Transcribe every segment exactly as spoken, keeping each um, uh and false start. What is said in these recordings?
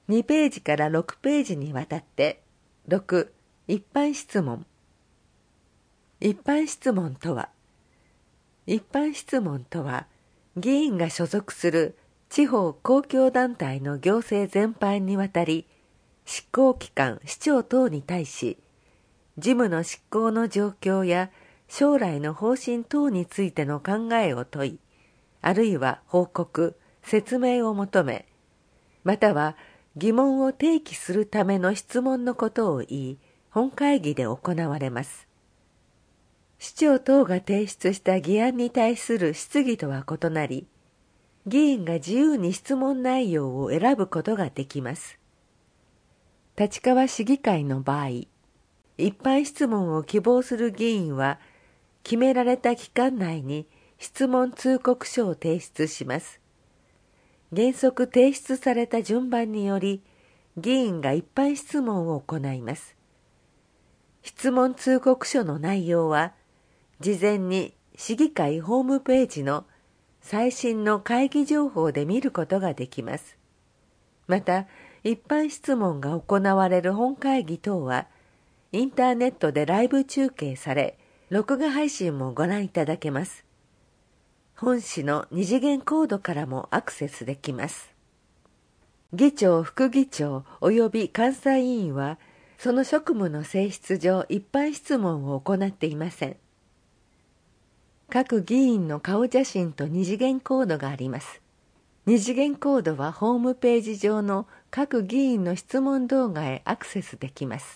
にページからろくページにわたって。ろく、一般質問。一般質問とは、一般質問とは、議員が所属する地方公共団体の行政全般にわたり、執行機関、市長等に対し、事務の執行の状況や将来の方針等についての考えを問い、あるいは報告、説明を求め、または疑問を提起するための質問のことを言い、本会議で行われます。市長等が提出した議案に対する質疑とは異なり、議員が自由に質問内容を選ぶことができます。立川市議会の場合、一般質問を希望する議員は、決められた期間内に質問通告書を提出します。原則提出された順番により、議員が一般質問を行います。質問通告書の内容は、事前に市議会ホームページの最新の会議情報で見ることができます。また、一般質問が行われる本会議等は、インターネットでライブ中継され、録画配信もご覧いただけます。本市の二次元コードからもアクセスできます。議長、副議長及び監査委員は、その職務の性質上一般質問を行っていません。各議員の顔写真と二次元コードがあります。二次元コードはホームページ上の各議員の質問動画へアクセスできます。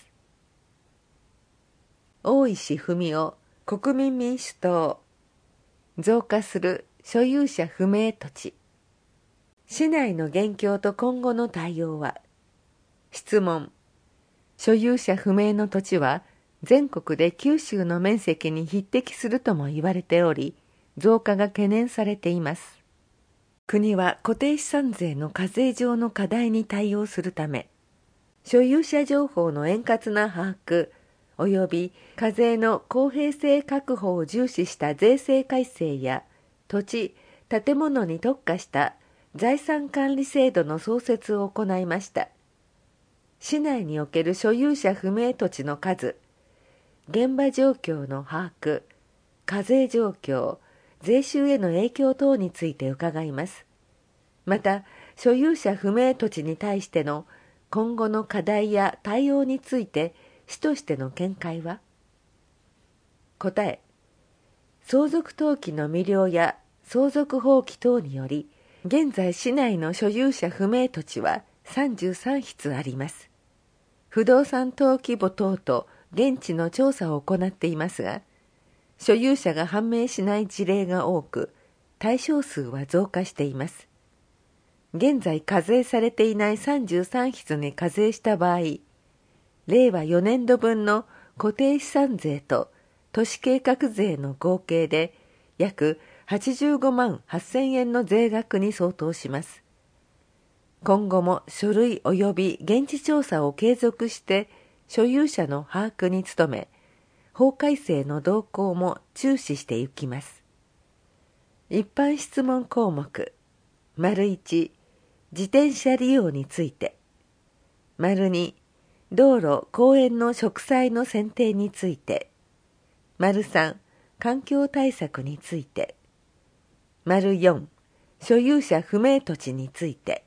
大石文雄、国民民主党。増加する所有者不明土地。市内の現況と今後の対応は。質問。所有者不明の土地は全国で九州の面積に匹敵するとも言われており、増加が懸念されています。国は固定資産税の課税上の課題に対応するため、所有者情報の円滑な把握、及び課税の公平性確保を重視した税制改正や土地・建物に特化した財産管理制度の創設を行いました。市内における所有者不明土地の数、現場状況の把握、課税状況、税収への影響等について伺います。また、所有者不明土地に対しての今後の課題や対応について、市としての見解は。答え。相続登記の未了や相続放棄等により、現在市内の所有者不明土地はさんじゅうさんひつあります。不動産登記簿等と現地の調査を行っていますが、所有者が判明しない事例が多く、対象数は増加しています。現在課税されていないさんじゅうさんひつに課税した場合、れいわよねんどぶんの固定資産税と都市計画税の合計で約はちじゅうごまんはっせんえんの税額に相当します。今後も書類及び現地調査を継続して所有者の把握に努め、法改正の動向も注視していきます。一般質問項目。丸いち、自転車利用について。丸に、道路・公園の植栽の選定について。丸さん、環境対策について。丸よん、所有者不明土地について。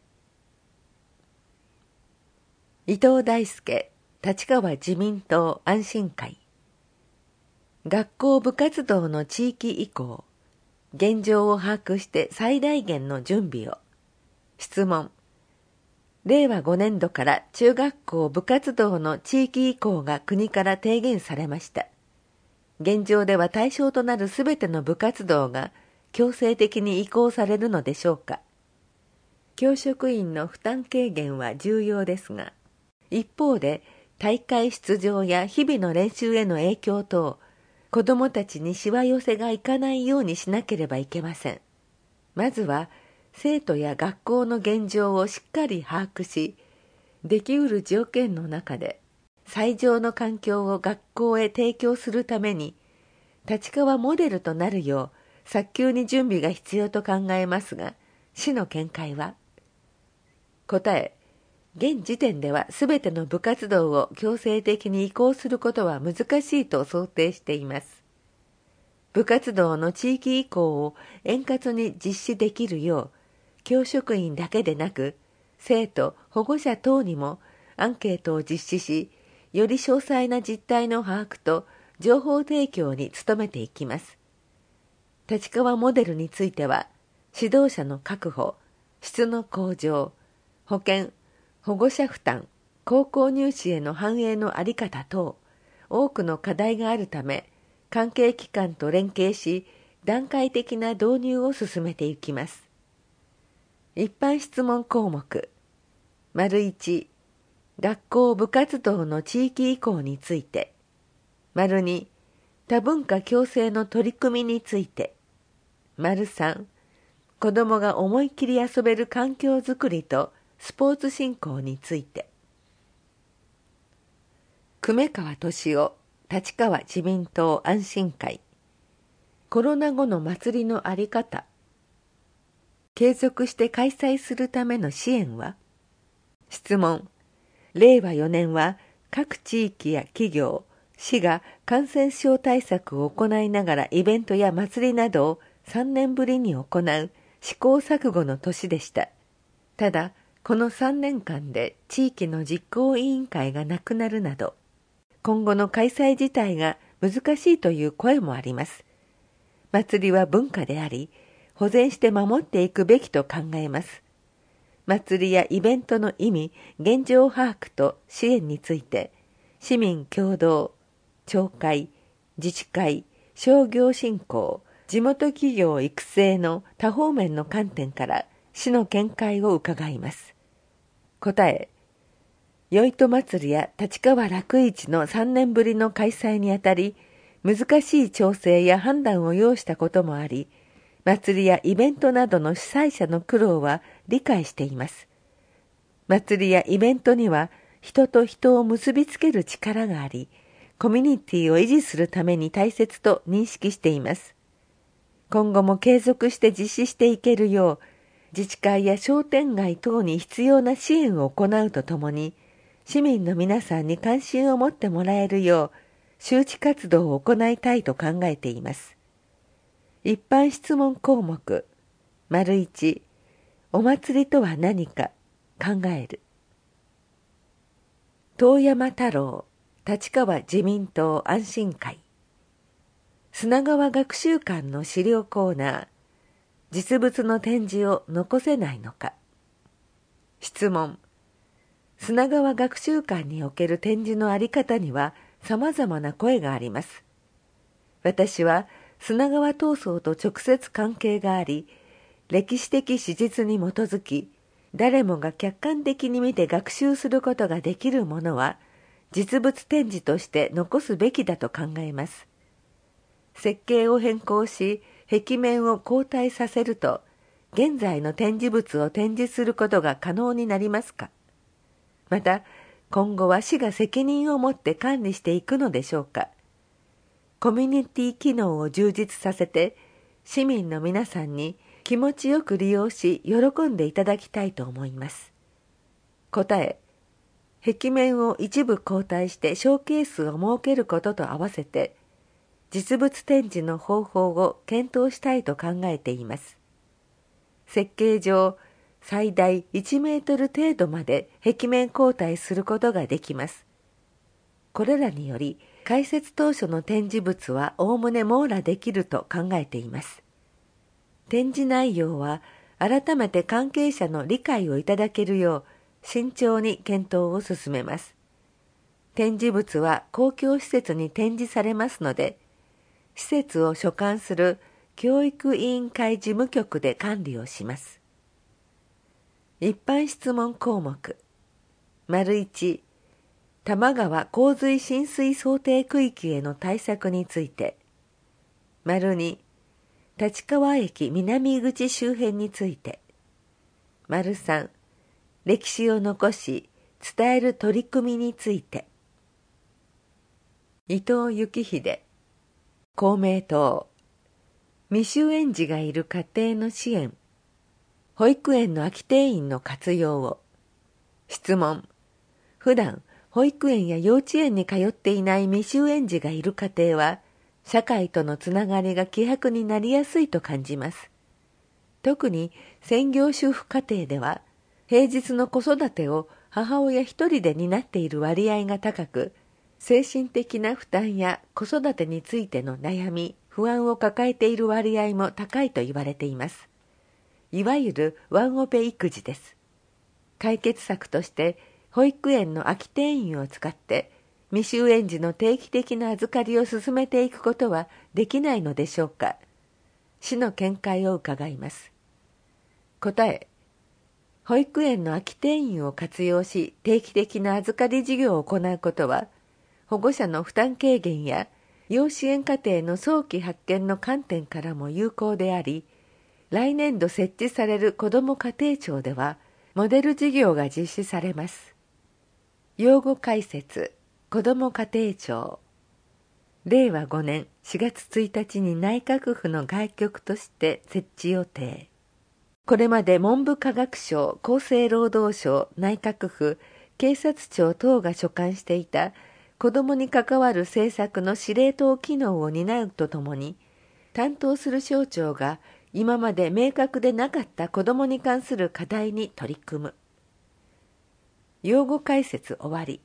伊藤大輔、立川自民党安心会。学校部活動の地域移行。現状を把握して最大限の準備を。質問。れいわごねんどから中学校部活動の地域移行が国から提言されました。現状では対象となるすべての部活動が強制的に移行されるのでしょうか。教職員の負担軽減は重要ですが、一方で大会出場や日々の練習への影響等、子どもたちにしわ寄せがいかないようにしなければいけません。まずは生徒や学校の現状をしっかり把握し、できうる条件の中で最上の環境を学校へ提供するために、立川モデルとなるよう早急に準備が必要と考えますが、市の見解は。答え。 現時点ではすべての部活動を強制的に移行することは難しいと想定しています。部活動の地域移行を円滑に実施できるよう、教職員だけでなく、生徒、保護者等にもアンケートを実施し、より詳細な実態の把握と情報提供に努めていきます。立川モデルについては、指導者の確保、質の向上、保健、保護者負担、高校入試への反映の在り方等、多くの課題があるため、関係機関と連携し、段階的な導入を進めていきます。一般質問項目、丸いち、学校部活動の地域移行について、丸に、多文化共生の取り組みについて、丸さん、子どもが思い切り遊べる環境づくりとスポーツ振興について。久米川俊夫立川自民党安心会、コロナ後の祭りのあり方、継続して開催するための支援は。質問、れいわよねんは各地域や企業、市が感染症対策を行いながらイベントや祭りなどをさんねんぶりに行う試行錯誤の年でした。ただ、このさんねんかんで地域の実行委員会がなくなるなど、今後の開催自体が難しいという声もあります。祭りは文化であり、保全して守っていくべきと考えます。祭りやイベントの意味、現状把握と支援について、市民共同、町会、自治会、商業振興、地元企業育成の多方面の観点から市の見解を伺います。答え、よいと祭りや立川楽市のさんねんぶりの開催にあたり、難しい調整や判断を要したこともあり、祭りやイベントなどの主催者の苦労は理解しています。祭りやイベントには人と人を結びつける力があり、コミュニティを維持するために大切と認識しています。今後も継続して実施していけるよう、自治会や商店街等に必要な支援を行うとともに、市民の皆さんに関心を持ってもらえるよう、周知活動を行いたいと考えています。一般質問項目、丸一、お祭りとは何か考える。遠山太郎、立川自民党安心会、砂川学習館の資料コーナー、実物の展示を残せないのか。質問、砂川学習館における展示のあり方には様々な声があります。私は砂川闘争と直接関係があり、歴史的史実に基づき、誰もが客観的に見て学習することができるものは、実物展示として残すべきだと考えます。設計を変更し、壁面を後退させると、現在の展示物を展示することが可能になりますか。また、今後は市が責任を持って管理していくのでしょうか。コミュニティ機能を充実させて、市民の皆さんに気持ちよく利用し、喜んでいただきたいと思います。答え、壁面を一部後退してショーケースを設けることと合わせて、実物展示の方法を検討したいと考えています。設計上、最大いちメートル程度まで壁面後退することができます。これらにより、開設当初の展示物はおおむね網羅できると考えています。展示内容は改めて関係者の理解をいただけるよう慎重に検討を進めます。展示物は公共施設に展示されますので、施設を所管する教育委員会事務局で管理をします。一般質問項目、丸一、多摩川洪水浸水想定区域への対策について、丸二、立川駅南口周辺について、丸三、歴史を残し伝える取り組みについて。伊藤幸秀、公明党、未就園児がいる家庭の支援、保育園の空き定員の活用を、 質問。普段、保育園や幼稚園に通っていない未就園児がいる家庭は、社会とのつながりが希薄になりやすいと感じます。特に専業主婦家庭では、平日の子育てを母親一人で担っている割合が高く、精神的な負担や子育てについての悩み、不安を抱えている割合も高いと言われています。いわゆるワンオペ育児です。解決策として、保育園の空き定員を使って、未就園児の定期的な預かりを進めていくことはできないのでしょうか。市の見解を伺います。答え。保育園の空き定員を活用し定期的な預かり事業を行うことは、保護者の負担軽減や養子縁家庭の早期発見の観点からも有効であり、来年度設置される子ども家庭庁では、モデル事業が実施されます。用語解説、子ども家庭庁。れいわごねんしがつついたちに内閣府の外局として設置予定。これまで文部科学省、厚生労働省、内閣府、警察庁等が所管していた子どもに関わる政策の司令塔機能を担うとともに、担当する省庁が今まで明確でなかった子どもに関する課題に取り組む。用語解説終わり。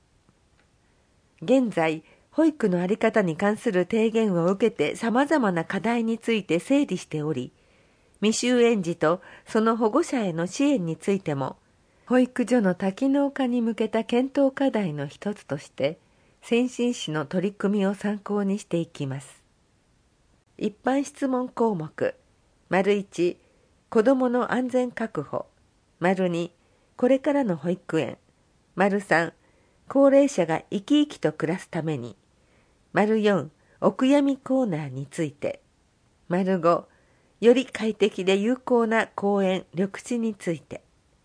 現在、保育の在り方に関する提言を受けて様々な課題について整理しており、未就園児とその保護者への支援についても、保育所の多機能化に向けた検討課題の一つとして、先進市の取り組みを参考にしていきます。一般質問項目、丸いち、子どもの安全確保、丸に、これからの保育園、丸さん、高齢者が生き生きと暮らすために、丸よん、お悔やみコーナーについて、丸ご、より快適で有効な公園・緑地について。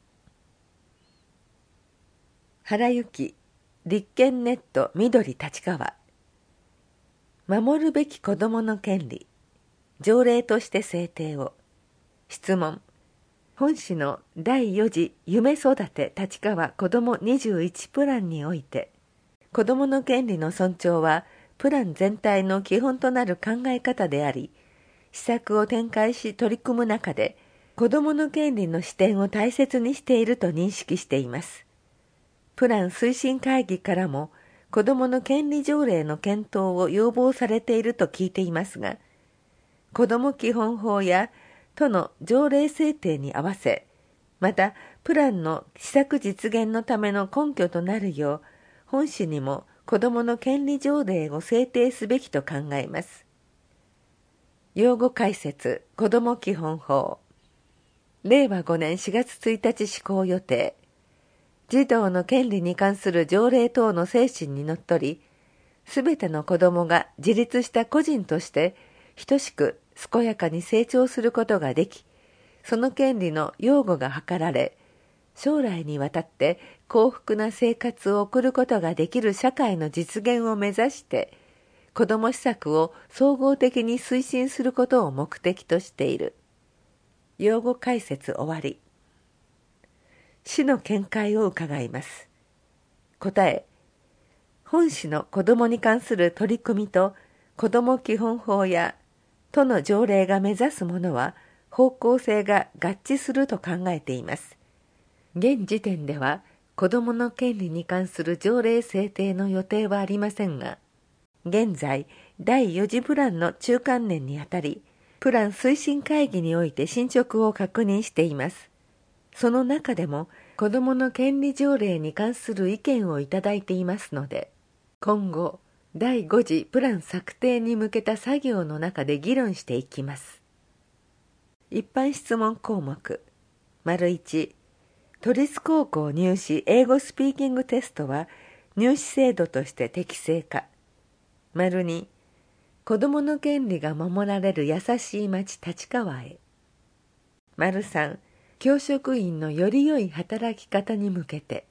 原由紀、立憲ネット緑立川。守るべき子どもの権利、条例として制定を。質問。本市のだいよん次夢育て立川子どもにじゅういちプランにおいて、子どもの権利の尊重はプラン全体の基本となる考え方であり、施策を展開し取り組む中で、子どもの権利の視点を大切にしていると認識しています。プラン推進会議からも、子どもの権利条例の検討を要望されていると聞いていますが、子ども基本法や都の条例制定に合わせ、またプランの施策実現のための根拠となるよう、本市にも子どもの権利条例を制定すべきと考えます。用語解説、子ども基本法。れいわごねんしがつついたち施行予定。児童の権利に関する条例等の精神にのっとり、すべての子どもが自立した個人として等しく健やかに成長することができ、その権利の擁護が図られ、将来にわたって幸福な生活を送ることができる社会の実現を目指して、子ども施策を総合的に推進することを目的としている。用語解説終わり。市の見解を伺います。答え。本市の子どもに関する取り組みと子ども基本法や都の条例が目指すものは方向性が合致すると考えています。現時点では子どもの権利に関する条例制定の予定はありませんが、現在だいよん次プランの中間年にあたり、プラン推進会議において進捗を確認しています。その中でも子どもの権利条例に関する意見をいただいていますので、今後だいご次プラン策定に向けた作業の中で議論していきます。一般質問項目、丸いち、都立高校入試英語スピーキングテストは入試制度として適正か。丸に、子どもの権利が守られる優しい町立川へ。丸さん、教職員のより良い働き方に向けて。